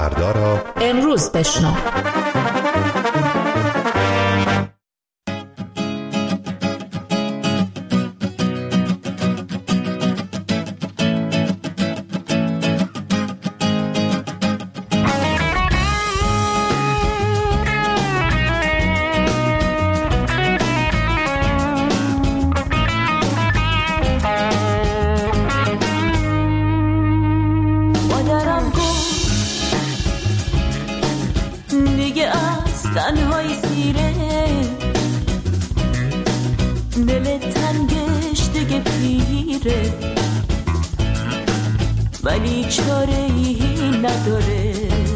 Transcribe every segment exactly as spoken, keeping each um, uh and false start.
فردا را امروز بشنو. تنهای سیره دل تنگش دیگه پیره، ولی چاره ای نداره.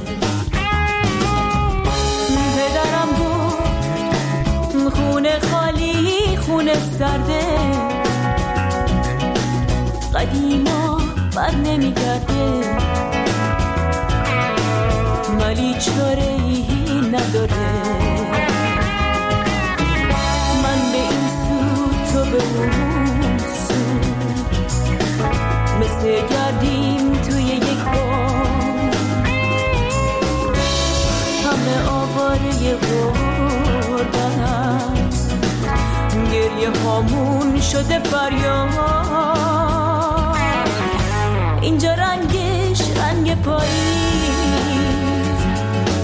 پدرم گفت خونه خالی خونه سرده، قدیما بر نمیگرده، ولی چاره ای نداره. من به این سو تو به اون سو، مثل گردیم توی یک بام، همه آواره غربتن، گریه هامون شده فریاد. اینجا رنگش رنگ پاییز،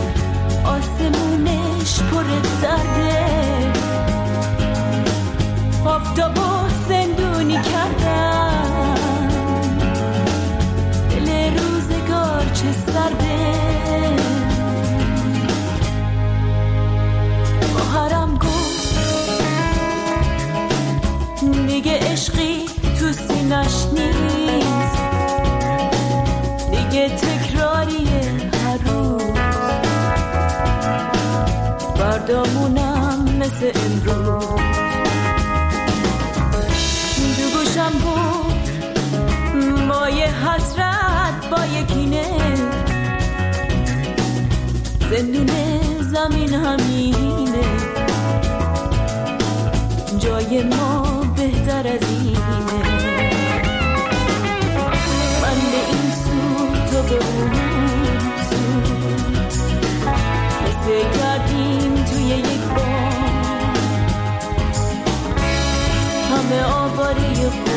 آسمونش پر درده، آفتابو زندونی کردن، دل روزگار چه سرده. خواهرم گفت دیگه عشقی تو سینش نیست، دیگه تکراریه هر روز، فردامونم مثل امروز. دو گوشم بود با یه حسرت با یه کینه، زندون زمین همینه، جای ما بهتر از اینه. من به این سو تو به اون سو، مثل گردیم توی یک بام، همه آواره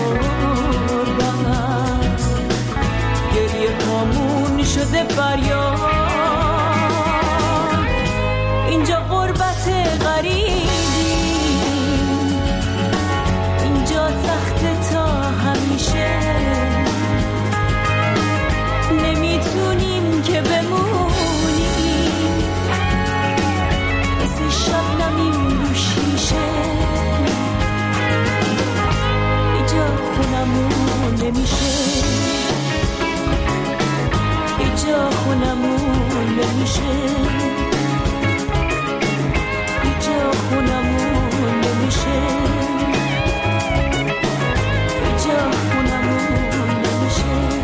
قربان، گریه هامون شده فریاد. اینجا غربت غریبی، اینجا سخت تا همیشه، نمیتونیم که بمونیم، مثل شبنمیم رو شیشه. اینجا خونمون نمیشه، اینجا خونمون نمیشه، اینجا خونمون نمیشه، اینجا خونمون نمیشه.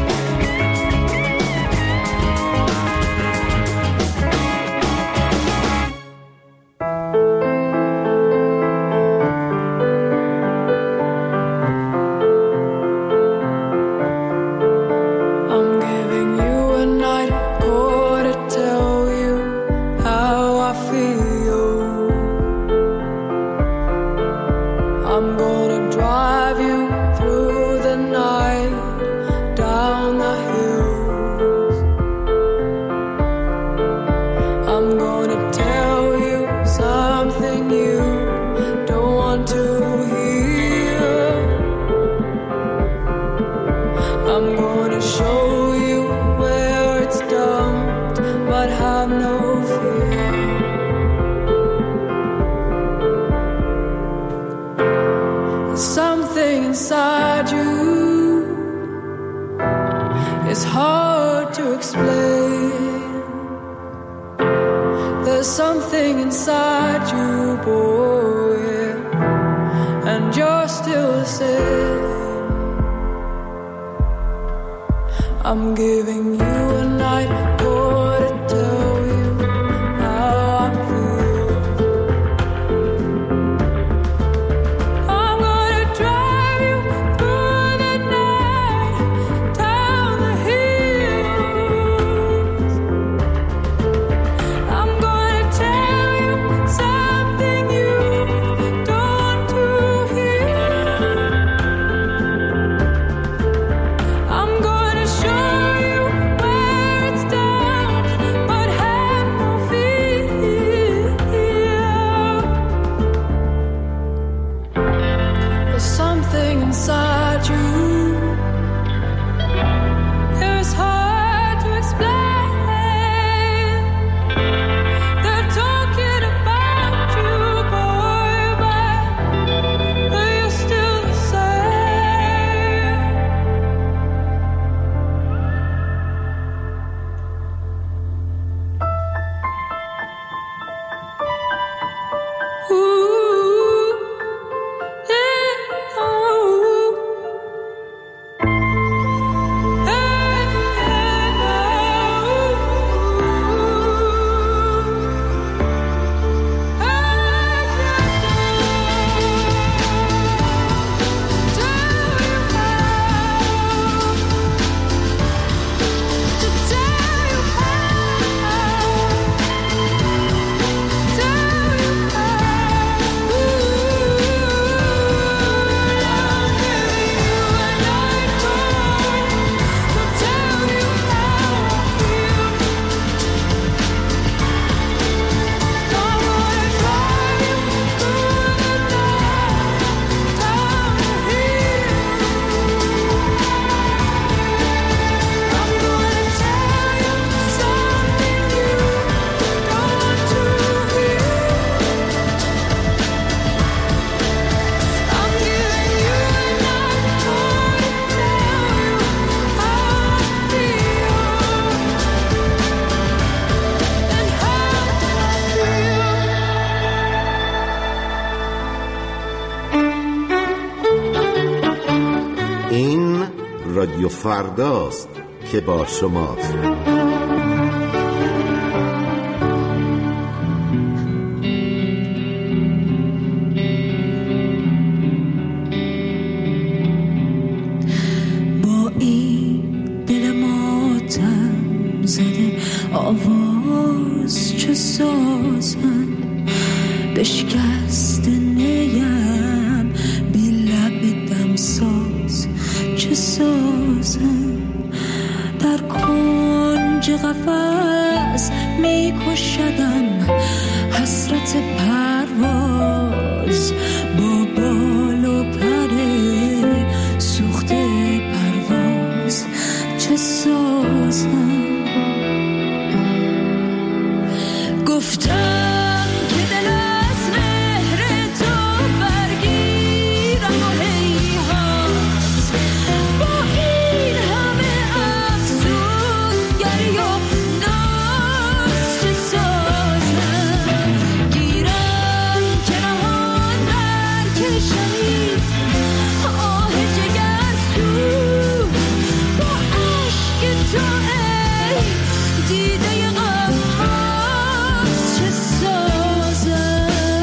I'm giving you a night more to tell you how I feel. I'm gonna drive you through the night, down the hills. رادیو فرداست که با شماست. با این دل ماتم زده آواز چه سازم، بشکست نیم بی لب دمساز چه سازم، در کنج قفس میکشدم حسرت پرواز، با بال و پر سوخته پرواز چه سازم. گفتم که دل از مهر تو برگیرم و هیهات، با این همه افسونگری و ناز چه سازم، گیرم که نهان برکشمی آه جگرسوز، با عشق تو ای دیده غماز چه سازم.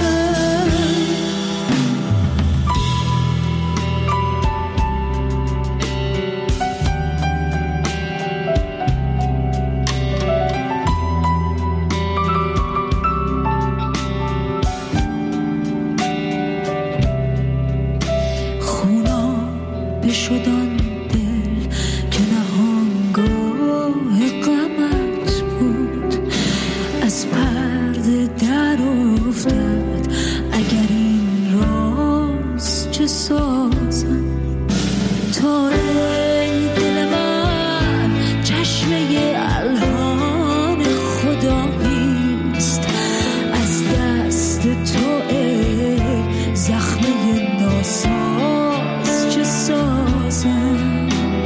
خونا بشدان دل که نهانگاه غمت بود، از پرده در افتاد اگر این راز چه سازم. تا ای دل من چشمه الهان خداییست، از دست تو ای زخمه ناساز چه سازم.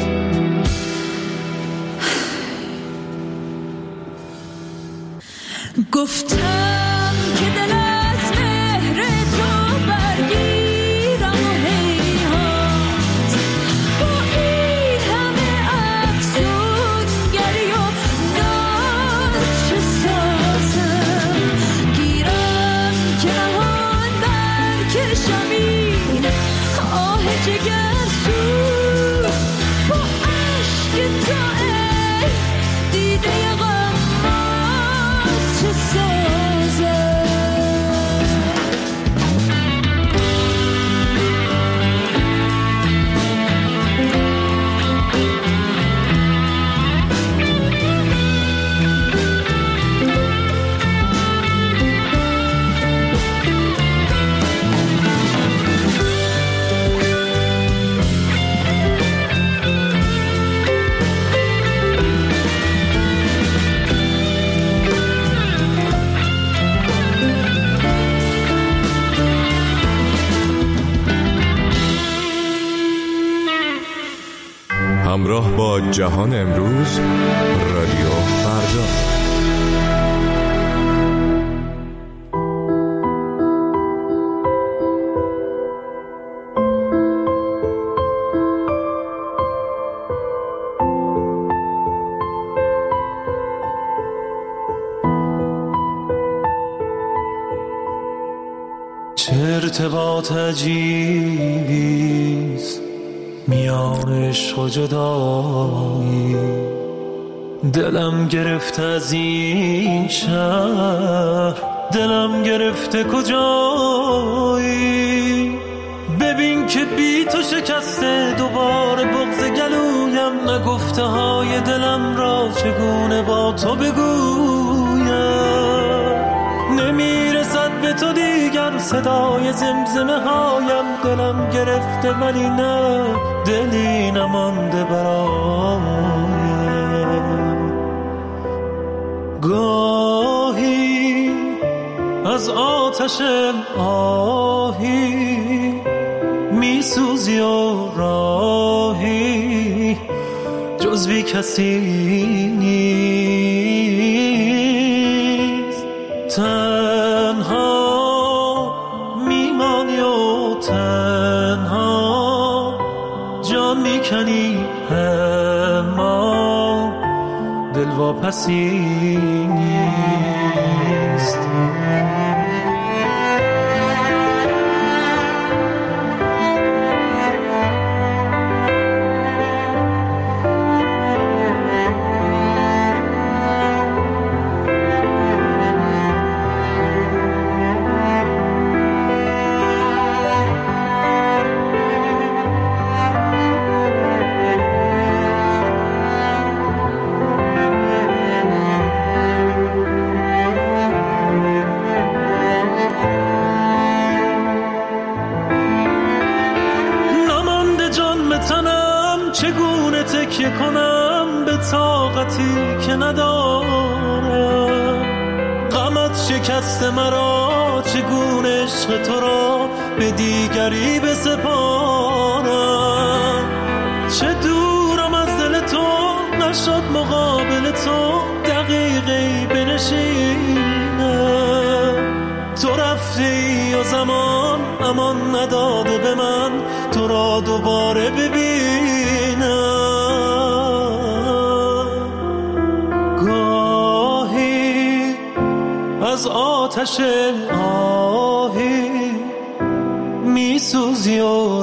گفتم که دل از مهر تو برگیرم و هیهات، با این همه افسونگری و ناز چه سازم، گیرم که نهان برکشمی آه جگرسوز، با عشق تو ای دیده غماز چه سازم. همراه با جهان امروز، رادیو فردا. چه ارتباط عجیبیست میان عشق و جدایی، دلم گرفته از این شهر، دلم گرفته کجایی، ببین که بی تو شکسته دوباره بغض گلویم، نگفته های دلم را چگونه با تو بگویم، نمیرسد به تو دیگر صدای زمزمه هایم، دلم گرفته ولی نه دلی نمانده برایم. گاهی از آتش آهی میسوزی و راهی جز بی کسی نیست، تنها میمانی و تنها جان میکنی دلواپسی نیست. چگونه تکیه کنم به طاقتی که ندارم، غمت شکست مرا، چگونه عشق تو را به دیگری بسپارم. چه دورم از دل تو، نشد مقابل تو دقیقی بنشینم. تو رفتی و زمان امان نداده به من تو را دوباره ببینم. گاهی از آتش آهی می سوزی و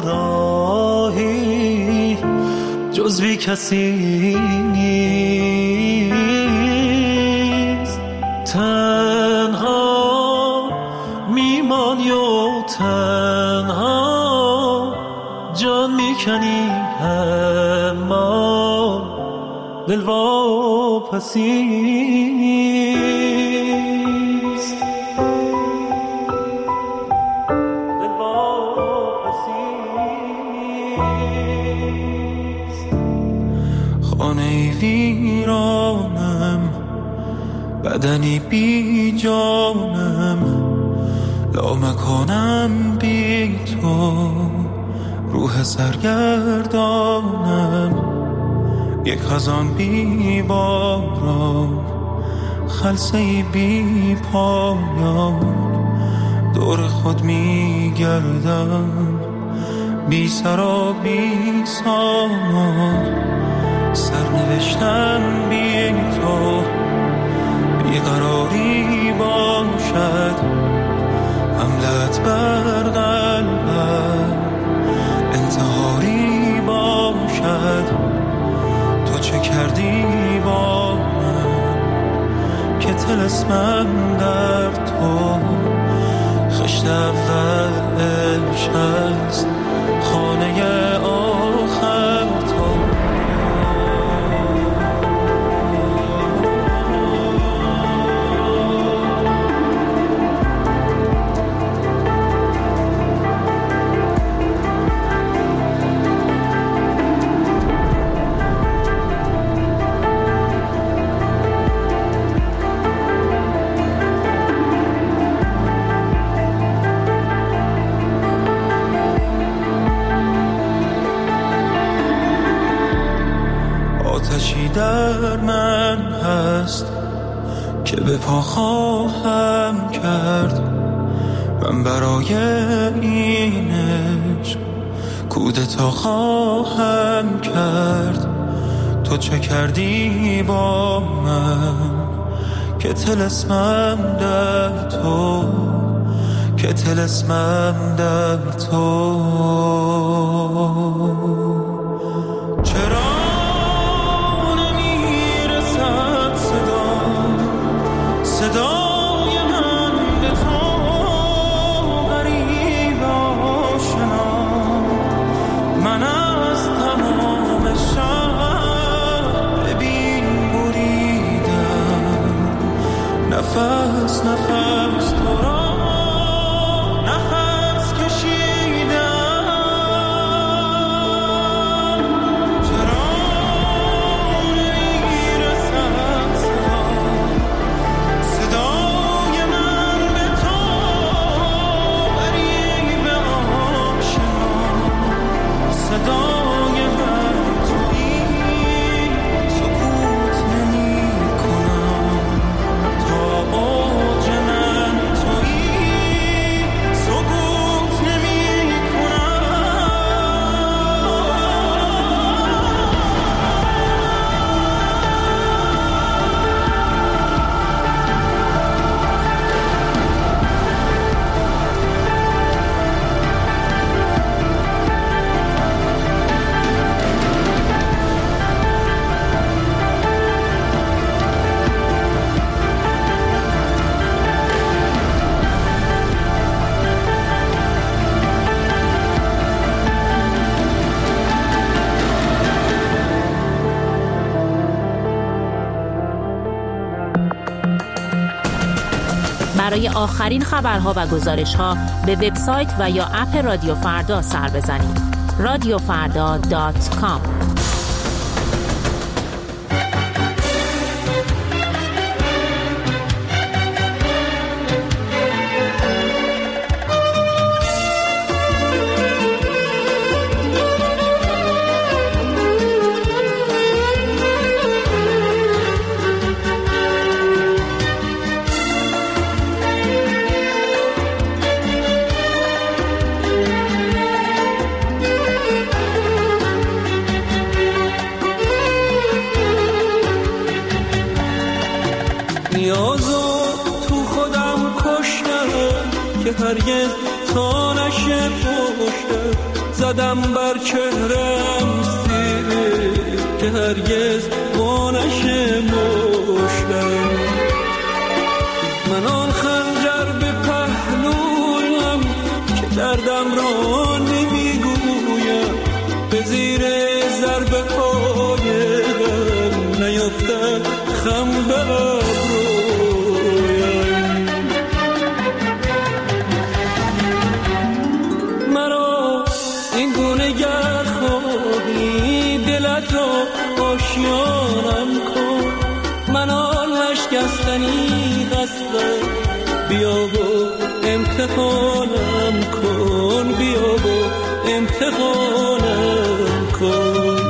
راهی جز بی کسی نیست. تنها میمانی و تنها جان میکنی اما دلواپسی نیست. دلواپسی نیست. خانه ویرانم، بدنی بی جانم، لامکانم بی تو، روح سرگردانم، یک خزان بی باران، خلسه‌ای بی پایان، دور خود می گردم بی سر و بی سامان. سرنوشتم بی تو بیقراری باشد، حملت بر قلبم انتحاری باشد. تو چه کردی با من که طلسمم در تو، خشت اول عشق است، خانه آخر تو. آتشی در من هست که به پا خواهم کرد، من برای این عشق کودتا خواهم کرد. تو چه کردی با من که طلسمم در تو، که طلسمم در تو. چرا صدای من به تو غریب آشنا، من از تمام شهر ببین بریدم، نفس نفس تو را نفس کشیدم. چرا نمیرسد صدا، صدای من به تو غریب آشنا، صدای من تو این سکوت نمی کنم تا اوج من برای آخرین خبرها و گزارش‌ها به وبسایت و یا اپ رادیو فردا سر بزنید. رادیو فردا دات کام. نیازو تو خودم کشتم که هرگز تا نشه پشتم، زدم بر چهرم سیره که هرگز با نشه مشتم. من آن خنجر به پهلویم که دردم را نمیگویم، به زیر ضربه های غم نیفتم خم بر آشیانم کن. من آن نشکستنی هستم، بیا و امتحانم کن، بیا و امتحانم کن.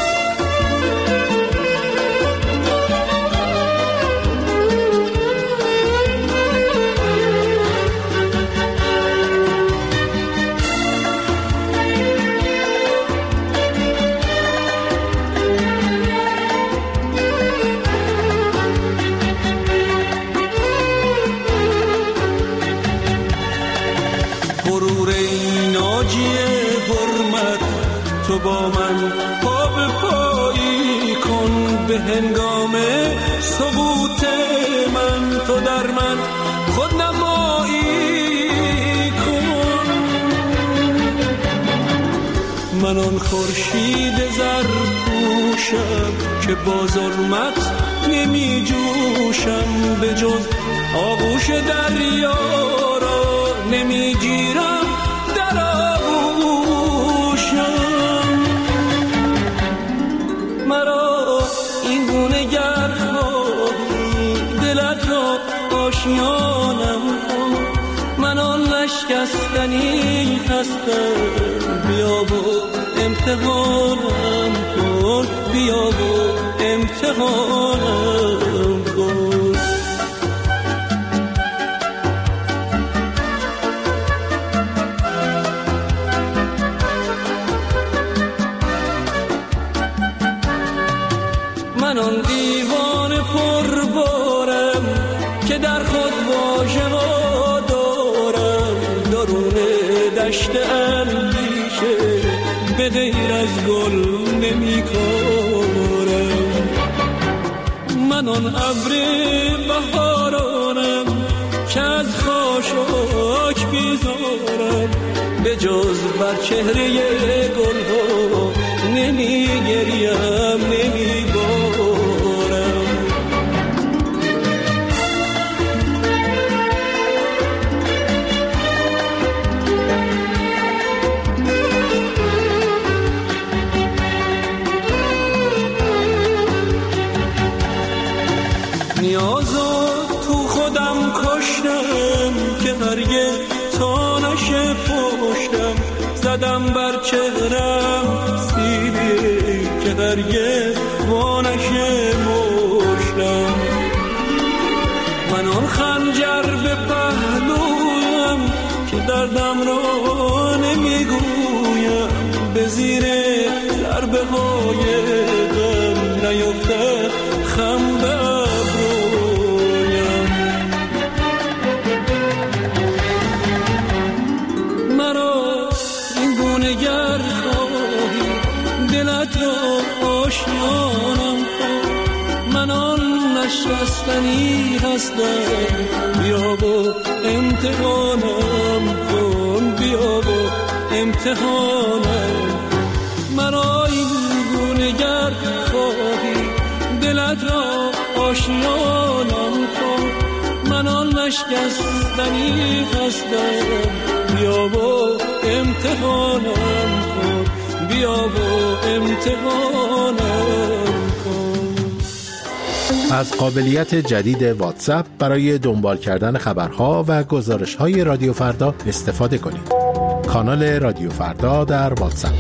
تو با من پا به پایی کن، به هنگام سقوط من تو در من خود نمایی کن. من آن خورشید زرپوشم که با ظلمت نمی جوشم، به جز آغوش دریا را نمی گیرم در آغوشم. مرا این گونه گر خواهی دلت را آشیانم کن. من آن نشکستنی هستم، بیا و امتحانم کن، بیا و امتحانم کن. من آن دیوان پربارم که در خود واژه ها دارم، درون دشت اندیشه به غیر از گل نمی کارم. من آن ابر بهارانم که از خاشاک بیزارم، به جز بر چهره گل ها نمی گریم نمی بارم. نیازو تو خودم کشتم که هرگز تا نشه پشتم، زدم بر چهرم سیلی که هرگز با نشه مشتم. من آن خنجر به پهلویم که دردم را نمیگویم، به زیر ضربه های غم نیفتد خم به ابرویم. مرا این گونه گر خواهی دلت را آشیانم کن. من آن نشکستنی هستم، بیا و امتحانم کن، بیا و امتحانم. مرا این گونه گر خواهی دلت را آشیانم کن. من آن نشکستنی هستم، بیا و امتحانم کن، بیا و امتحانم کن. از قابلیت جدید واتساپ برای دنبال کردن خبرها و گزارش‌های رادیو فردا استفاده کنید. کانال رادیو فردا در واتساپ.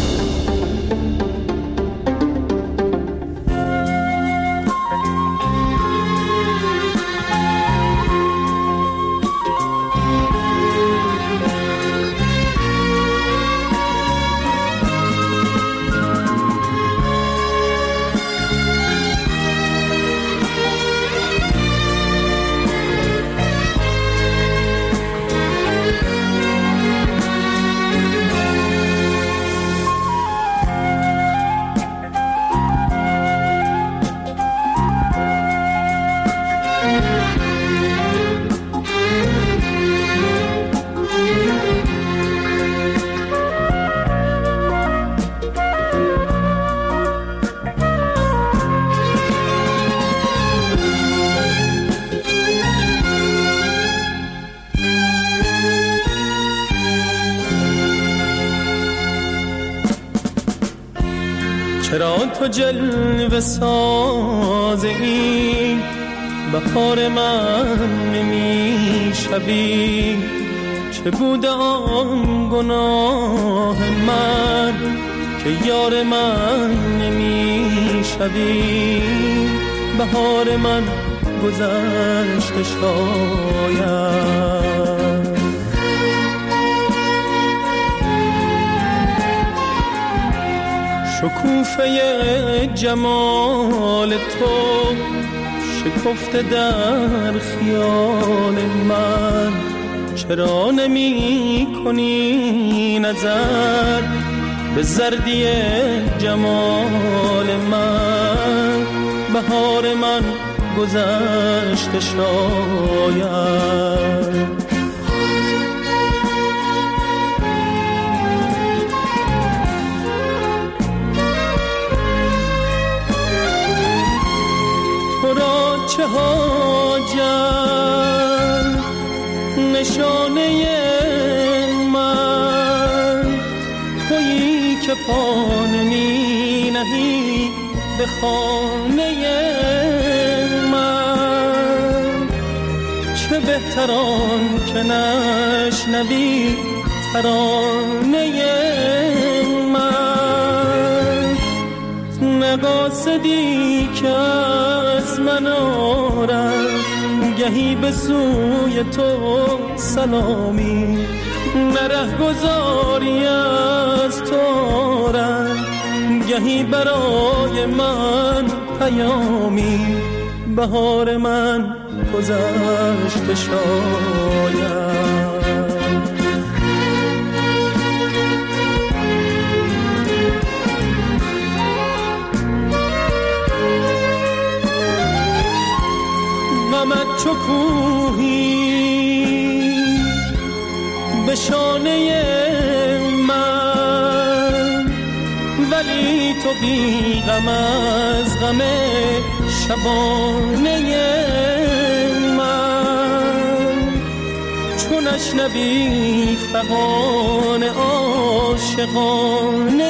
چرا تو جلوه ساز این بهار من نمی شوی؟ چه بوده آن گناه من که یار من نمی شوی؟ بهار من گذشته شاید، شکوفه جمال تو شکفته در خیال من. چرا نمی کنی نظر به زردی جمال من؟ بهار من گذشته شاید، چه حاجت نشانه من تویی که پا نمی نهی به خانه من. چه بهتران که نشنوی ترانه من، نقاصدی که از من آرم گهی به سوی تو سلامی، نره گذاری از تو آرم گهی برای من پیامی. بهار من گذشته شاید، غمت چو کوهی به شانه من، ولی تو بی غم از غم شبانه من. چو نشنوی فغان عاشقانه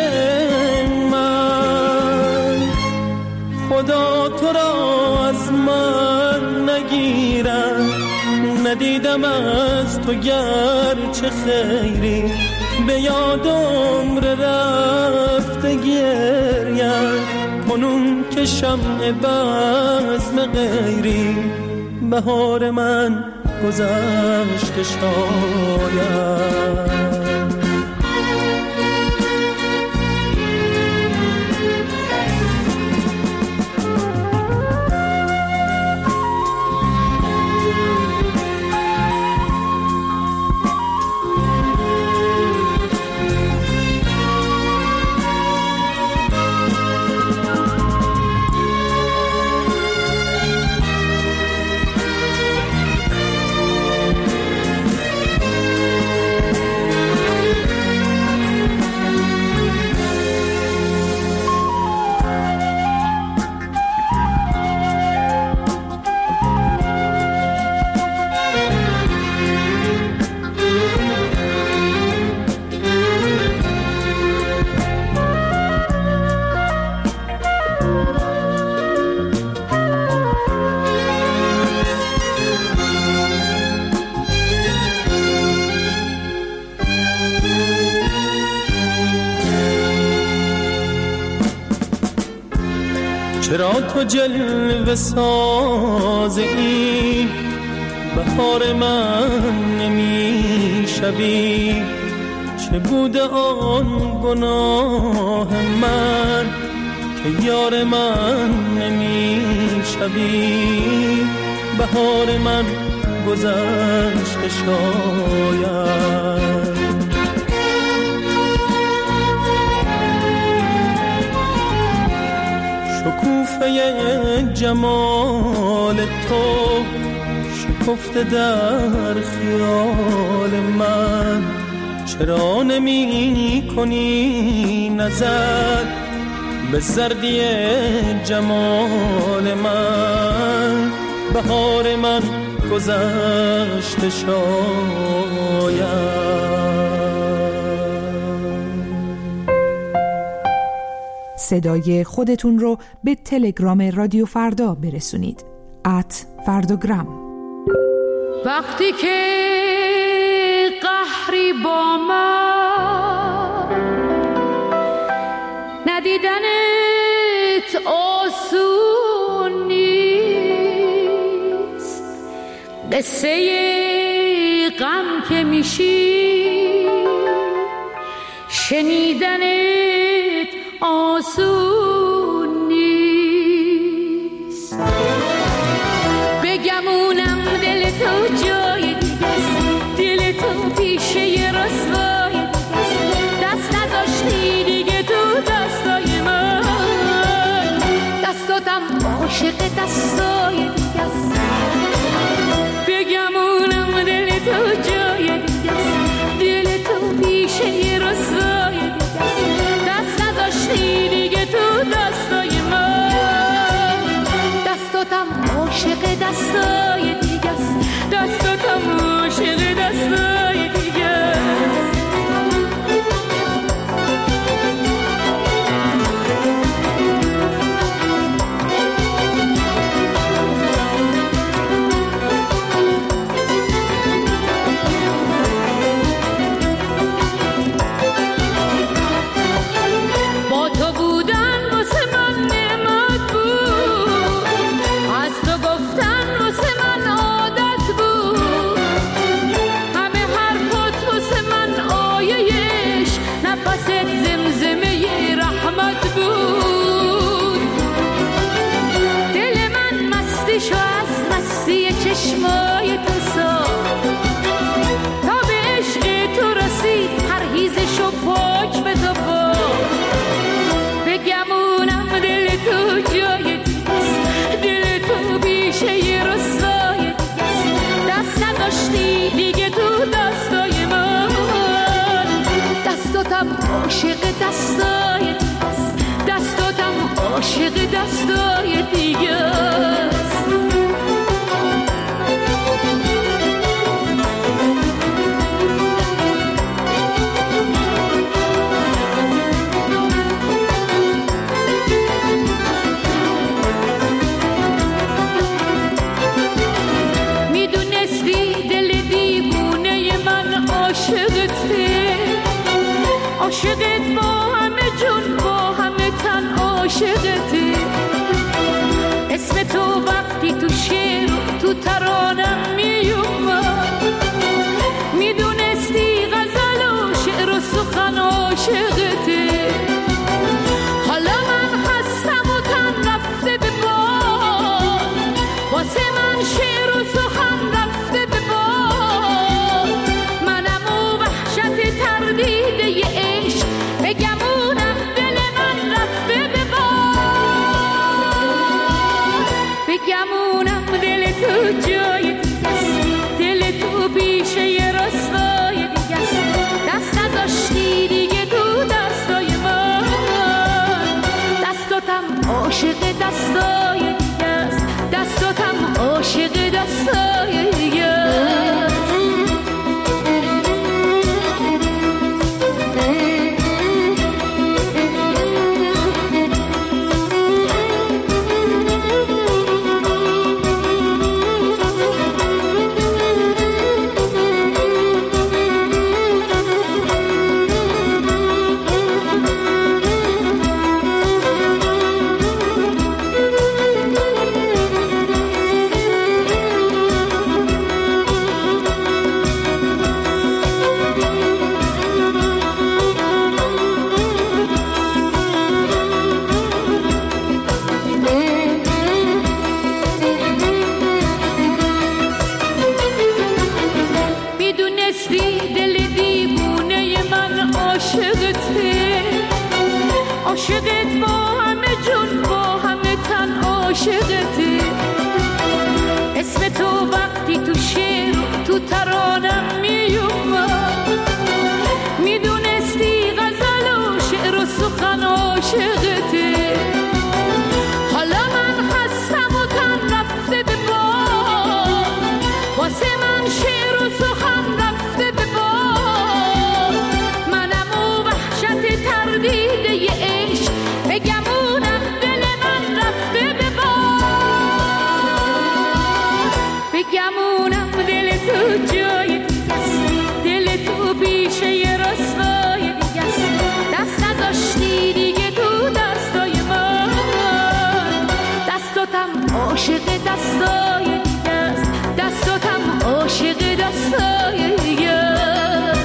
من، خدا تو را از من نگیرم، ندیدم از تو گرچه خیری، به یاد عمر رفته گریم کنون که شمع بزم غیری. بهار من گذشته شاید، چرا تو جلوه ساز این بهار من نمی شوی؟ چه بوده آن گناه من که یار من نمی شوی؟ بهار من گذشته شاید. شکوفه جمال تو شکفته در خیال من، چرا نمی کنی نظر به زردی جمال من؟ بهار من گذشته شاید. صدای خودتون رو به تلگرام رادیو فردا برسونید. ات فرداگرام. وقتی که قهری با من ندیدنت آسون نیست، قصه غم که میشی شنیدنت آسون نیست. بگمونم دل تو جای دیگست، دل تو پیشه رسوای دیگست، دست نذاشتی دیگه تو دستای من، دستاتم عاشق دستای دیگست. بگمونم دل تو جای دیگست، دل تو پیشه رسوای دیگست، دست نذاشتی دیگه تو دستای من، دستاتم عاشق دستای دیگست، دستاتم عاشق دستای دیگست. با تو بودن واسه من نعمت بود، از تو گفتن واسه من عادت بود، همه حرفات واسه من آیه‌اش نفست زمزمه رحمت بود. دل من مستی شو از مستی چشمای تو ساخت، تا به عشق تو رسید پرهیزشو پاک به تو باخت. بگمونم دل تو جای دیگست، دل تو بیشه رسوای دیگست، دست نداشتی دیگه تو دستای من، دستاتم عاشق دستای دیگست، دستاتم عاشق دستای دیگست. میدونستی دل دیوونه من عاشقته، عاشقت با همه جون با همه تن عاشقته. اسم تو وقتی تو شعر تو ترانم میومد، میدونستی غزل و شعر و سخن عاشقته. حالا من هستم و تن رفته به باد، واسه من شعر و سخن رفته به باد. منم و وحشت تردیده ی عشق، بگمونم دل من رفته به باد. بگمونم دل تو جای دیگست، دل تو بیشه رسوای دیگست، دست نذاشتی دیگه تو دستای من، دستاتم عاشق دستای دیگست، دستاتم عاشق دستای دیگست. عاشقته. اسم تو وقتی تو شعر تو ترانم میومد، میدونستی غزل و شعر و سخن عاشقته. حالا من هستم و تن رفته به باد، واسه من شعر و سخن رفته به باد. منم و وحشت تردیده عشق، بگمونم دل من رفته به باد. بگمونم دل تو جای دیگست، دل تو بیشه رسوای دیگست. دست نذاشتی دیگه تو دستای من، دستاتم عاشق دستای دیگست، دستاتم عاشق دستای دیگست.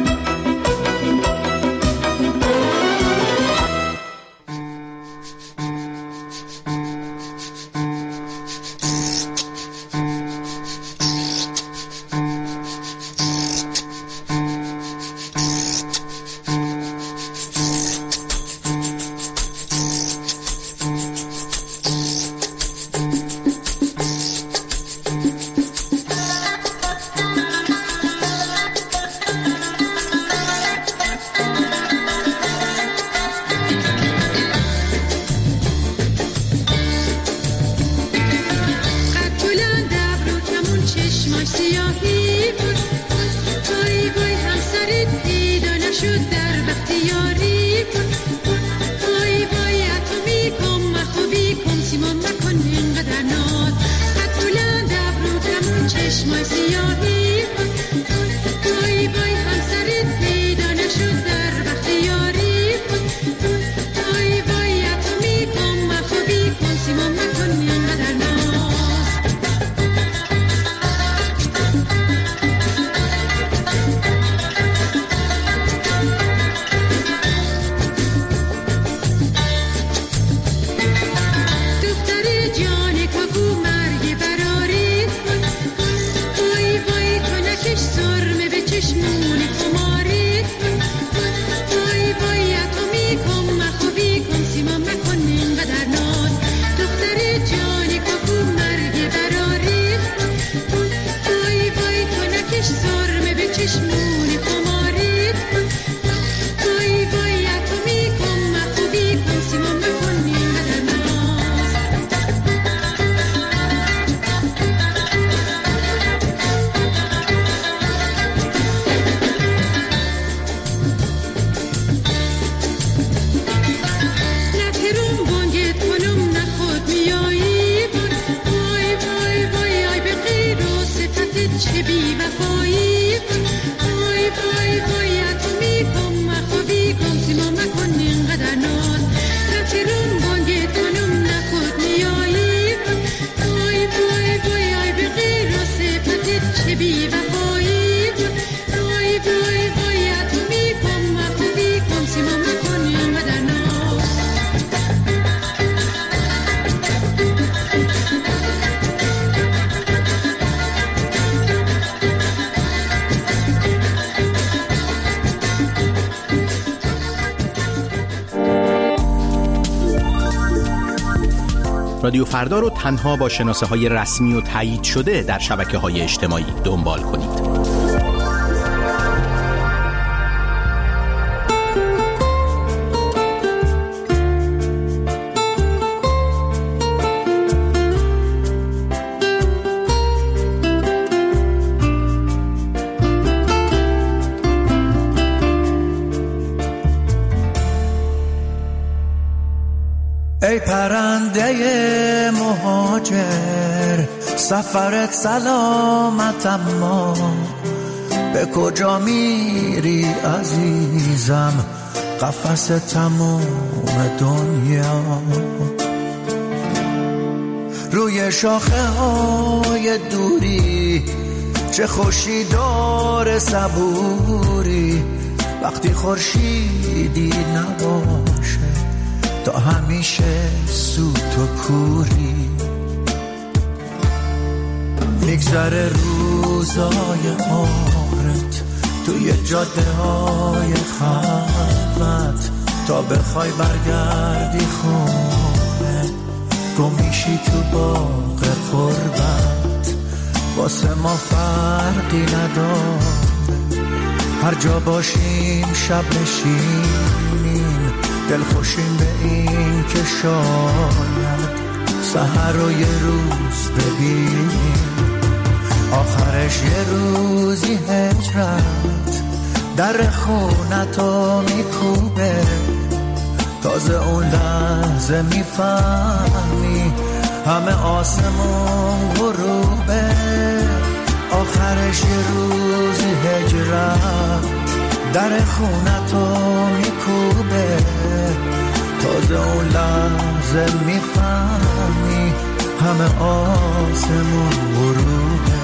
رادیو فردا رو تنها با شناسه های رسمی و تایید شده در شبکه های اجتماعی دنبال کنید. ای پرنده مهاجر سفرت سلامت، اما به کجا میری عزیزم؟ قفس تموم دنیا روی شاخه های دوری، چه خوشی داره صبوری وقتی خورشیدی نباشه، تا همیشه سوت و کوری. میگذره روزای عمرت توی جاده های خلوت، تا بخوای برگردی خونه گم میشی میشی تو باغ قربت، واسه ما فرقی نداره. هر جا باشیم شب نشینیم، دل خوشیم به این که شاید سحر رو یه روز ببینیم. آخرش یه روزی هجرت در خونتو میکوبه، تازه اون لحظه میفهمی همه آسمون غروبه. آخرش یه روزی هجرت در خونتو میکوبه، تازه اون لحظه میفهمی همه آسمون غروبه.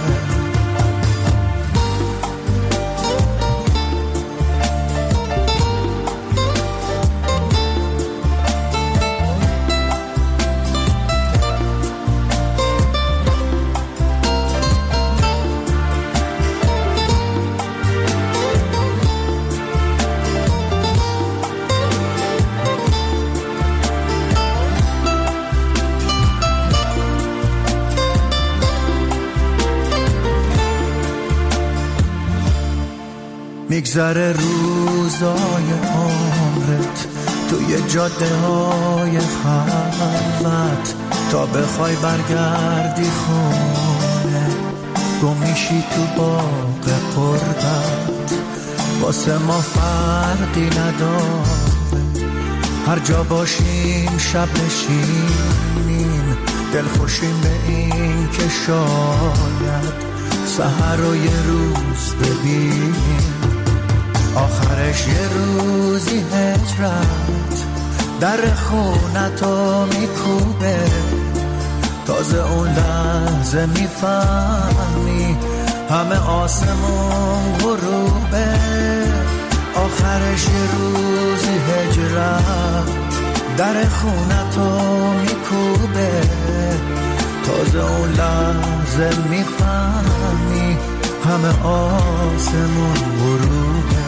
میگذره روزای عمرت توی جاده های خلوت، تا بخوای برگردی خونه گم میشی تو باغ قربت. واسه ما فرقی نداره، هر جا باشیم شب نشینیم، دل خوشیم به این که شاید سحر رو یه روز ببینیم. آخرش یه روزی هجرت در خونتو میکوبه، تازه اون لحظه میفهمی همه آسمون غروبه. آخرش یه روزی هجرت در خونتو میکوبه، تازه اون لحظه میفهمی همه آسمون غروبه.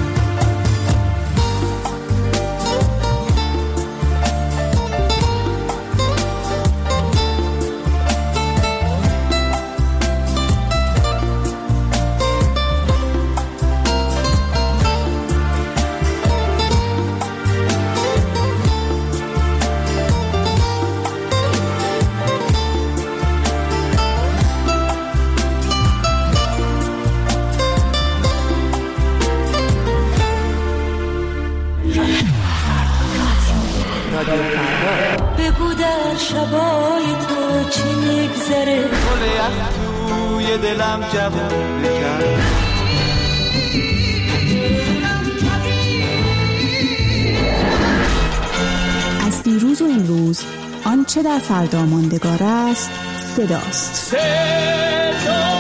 بگو در شبای تو چی میگذره، گل یخ توی دلم جوون بکن. از دیروز و امروز آنچه در فردا ماندگار است صداست. صدا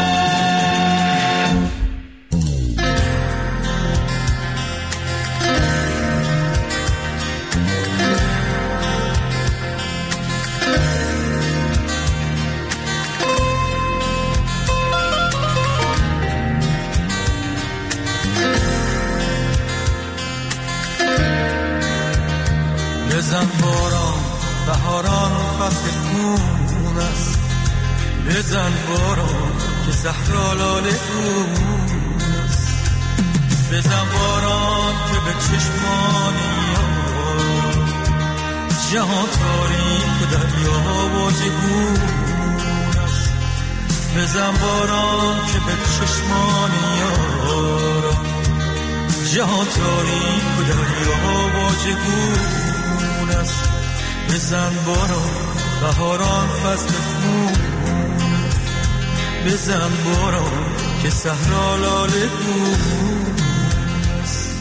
بزن باران بهاران فصل خون است، بزن باران که صحرا لاله خون است، بزن باران که به چشمانی جهان تاریک و دریا و جهون است، بزن باران که به چشمانی جهان تاریک و دریا و جهون است، بزن باران بهاران فصل خون، بزن باران که صحرا لاله خون است.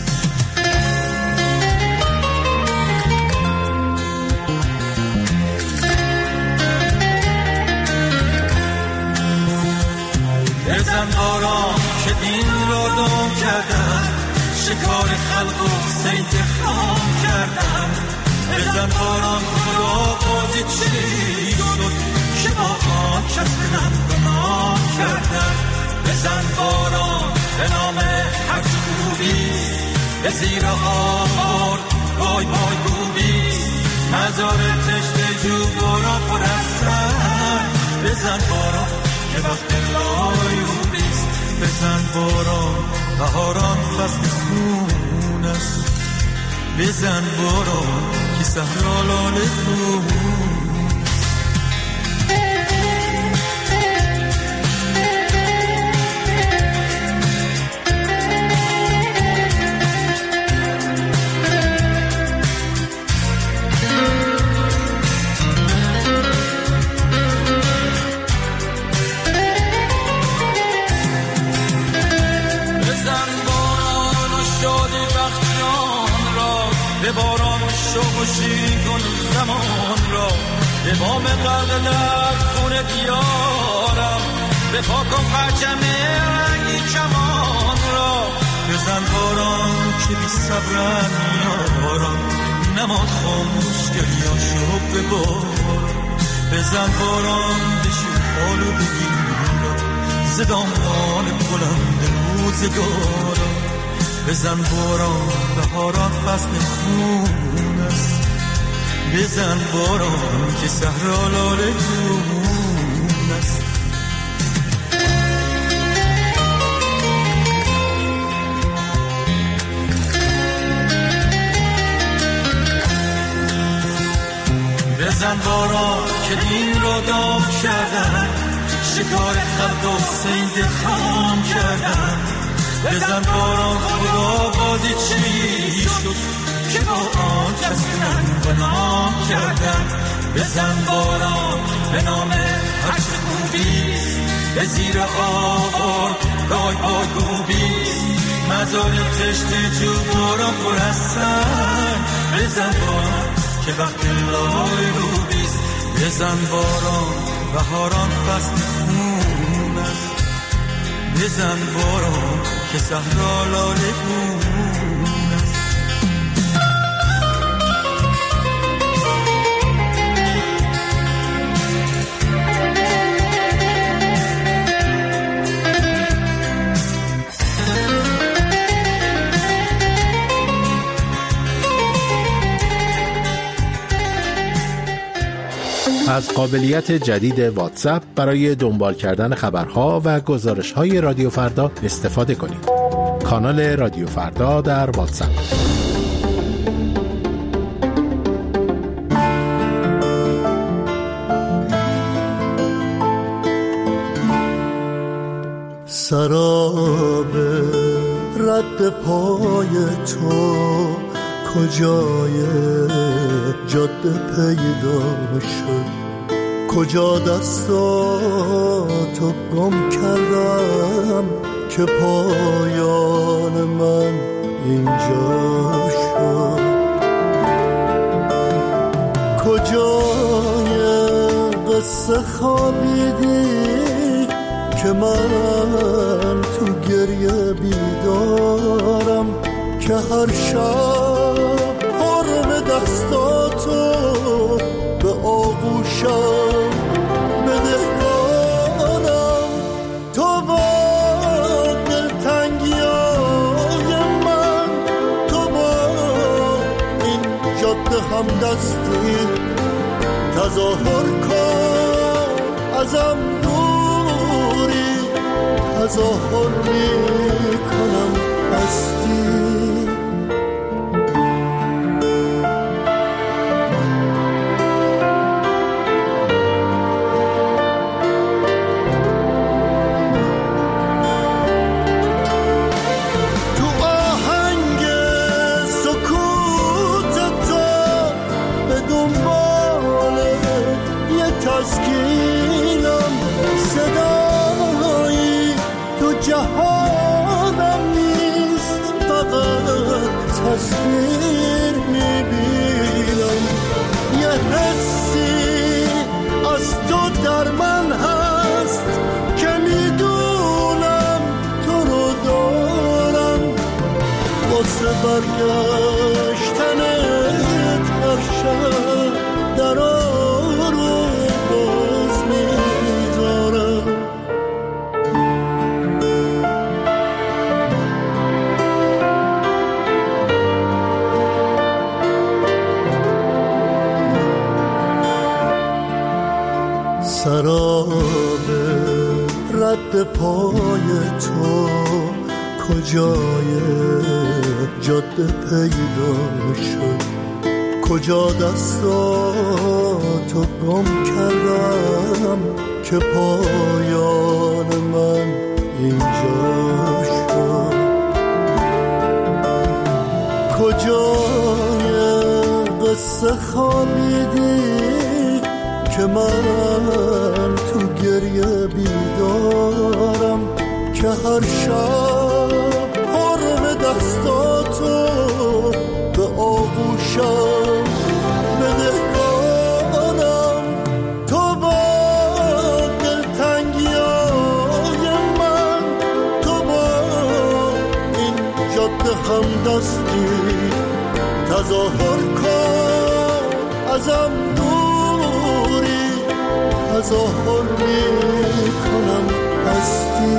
بزن باران که دین را دام کردن، شکار خلق و صید خام کردن، بزن باران خدا بازی چی شد که با آن کس دلم گناه کردن، بزن باران به نام هر خوبیست، به زیر آبار بای بای خوبیست، مزار تشت جو باران پر بزن باران که وقت لایو بیست، بزن باران بهاران فصل خون است، بزن باران که صحرا لاله خون. به باران شو و شیرین کن زمان را، به بام غرق در خون دیارم، به پاک و پرچم رنگی کمان را. بزن باران که بی صبرن یارم، نماد خاموش گریاشو به باران. بزن باران بشو حالو بگیرم، زدامان بلند روزگارم. بزن باران بهاران فصل خون است، بزن باران که صحرا لاله جون است. بزن باران که دین را دام کردن، شکار خلق و سید خام کردن. بزن باران خدا بازی چی شد که با آن کسی من به نام کردن. بزن باران به نام هرچه خوبیست، به زیر آوار رای آگو بیست، مزار تشت جو باران پر هستن. بزن باران که وقت لای رو بیست، بزن باران بهاران فصل خون است، بزن باران که صحرا لاله گون است. از قابلیت جدید واتساپ برای دنبال کردن خبرها و گزارش‌های رادیو فردا استفاده کنید. کانال رادیو فردا در واتساپ. سراب رد پای تو کجای جاده پیدا شد، کجا دستاتو گم کردم که پایان من اینجا شد. کجای قصه خوابیدی که من تو گریه بیدارم، که هر شب حرم دستاتو به آغوشم بدهکارم. تو با دلتنگیای من، تو با این جاده همدستی تظاهر کن ازم دوری، تظاهر میکنم هستی. تسکینم صدایی تو جهانم نیست، فقط تصویر میبینم. یه حسی از تو در من هست که میدونم تو رو دارم، واسه برگشتنت هر شب در سراب رد پای تو کجای جاده پیدا شد، کجا دستاتو گم کردم که پایان من اینجا شد، کجای قصه خوابیدی که من تو گریه بیدارم، که هر شب حرم دستاتو به آغوشم بدهکارم، تو با دلتنگیای من، تو با این جاده همدستی تظاهر کن ازم دوری، تظاهر میکنم هستی.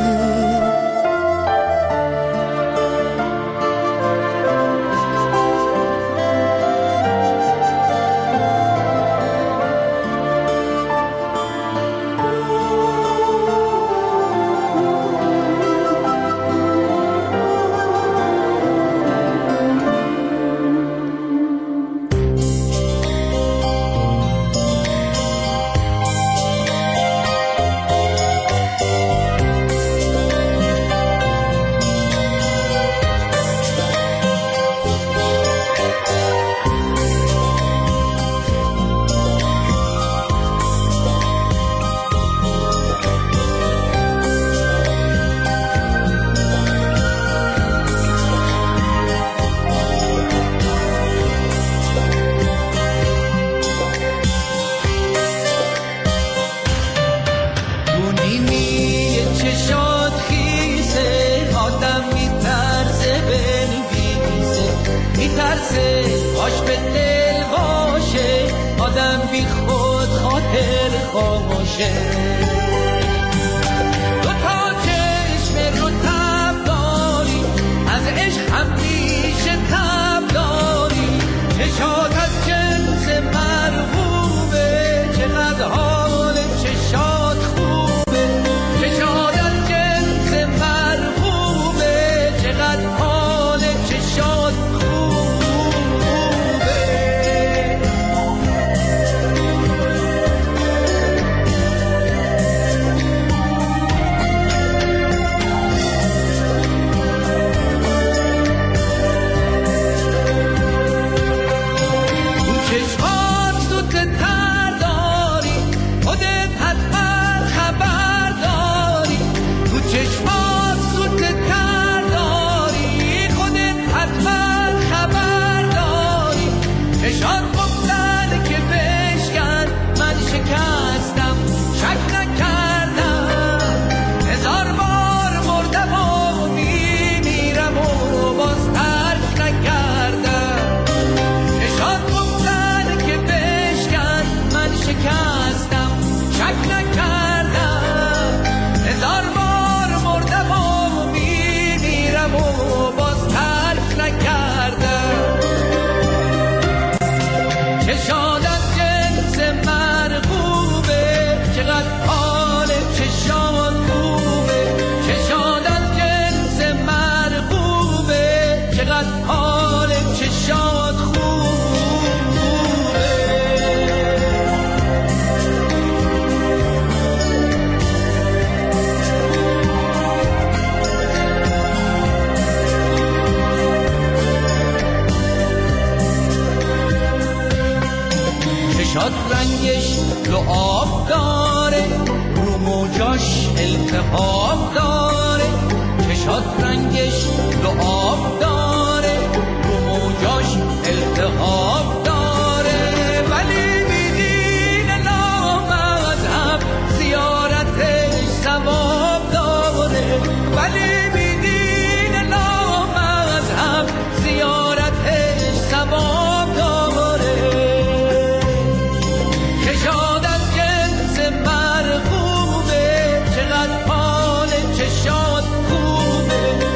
چشات رنگش دو آب داره، رو موجاش التهاب داره، چشات رنگش دو آب داره، رو موجاش التهاب داره، ولی میدین نامذهب زیارتش ثواب داره، ولی میدین نامذهب زیارتش ثواب داره. کشاد از جنس مرغوبه، چقدر حال چشاد خوبه،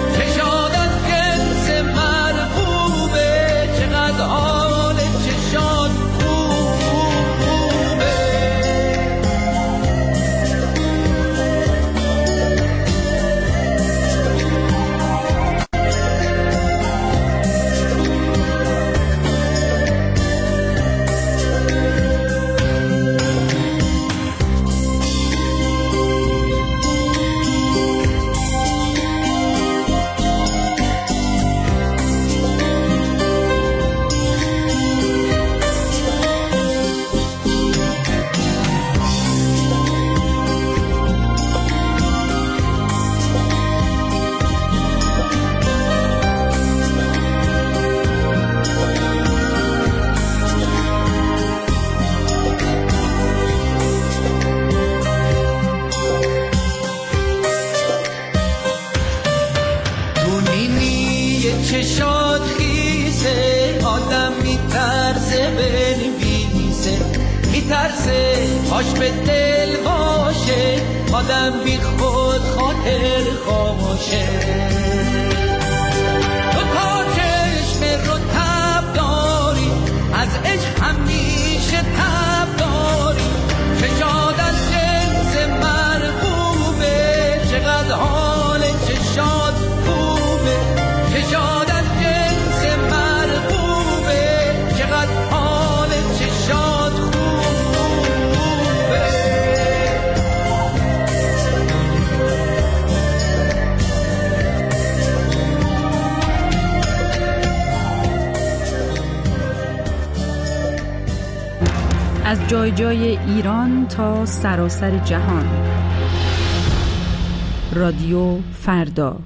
میترسه هاش به دل باشه، آدم بی خود خاطر خاموشه. تو تا چشم رو تب داری، از عشق همیشه تب داری، چشاد از جنس مرغوبه، چقدر حال چشاد خوبه، چشاد از جنس مرغوبه، چقدر حال چشاد خوبه. از جای جای ایران تا سراسر جهان، رادیو فردا.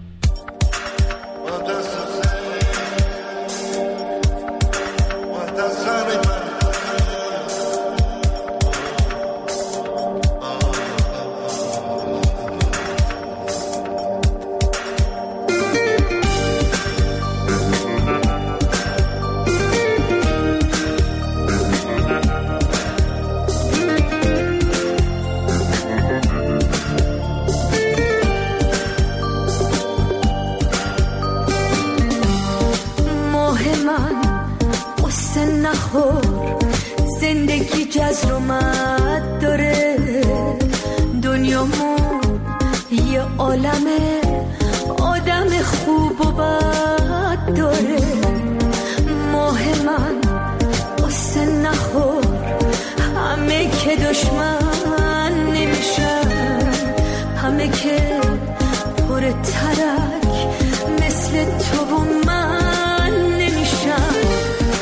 زندگی جزر و مد داره، دنیامون یه عالمه آدم خوب و بد داره. ماه من قصه نخور، همه که دشمن نمیشن، همه که پر ترک مثل تو و من نمیشن.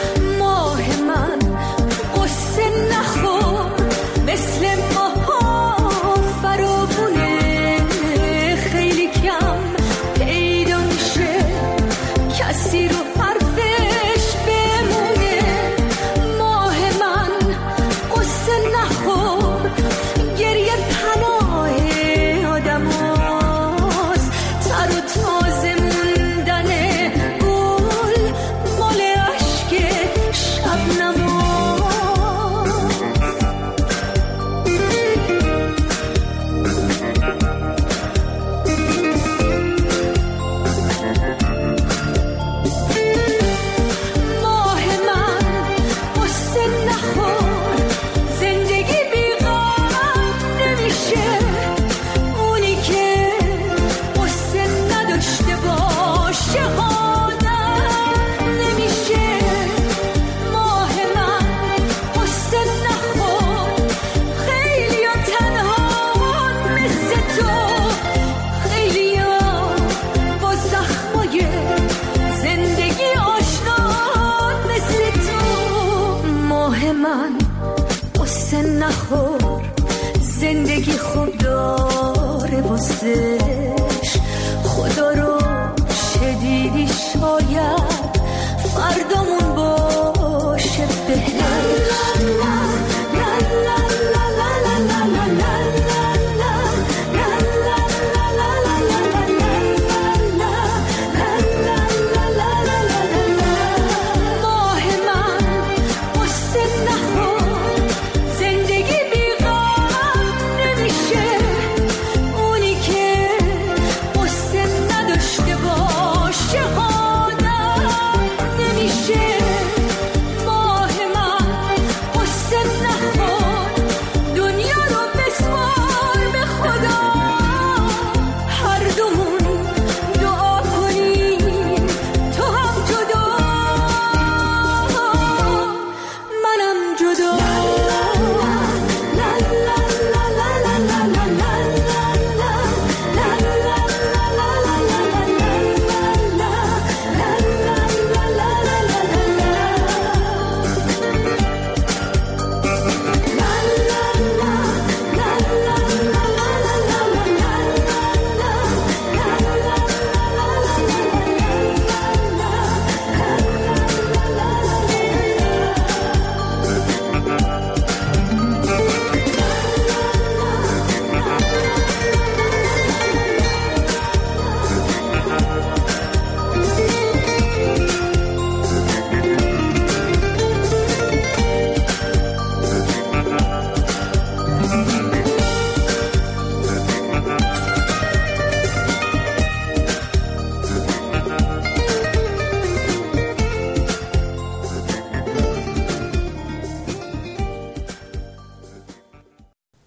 مثل ماها فراوونه، خیلی کم پیدا میشه کسی رو حرفش بمونه. ماه من قصه نخور، گریه پناه آدم هاست، تر و تازه موندن گل مال عشق شبنم. زندگی خوب داره واسش، خدا رو چه دیدی، شاید فردامون باشه بهتر.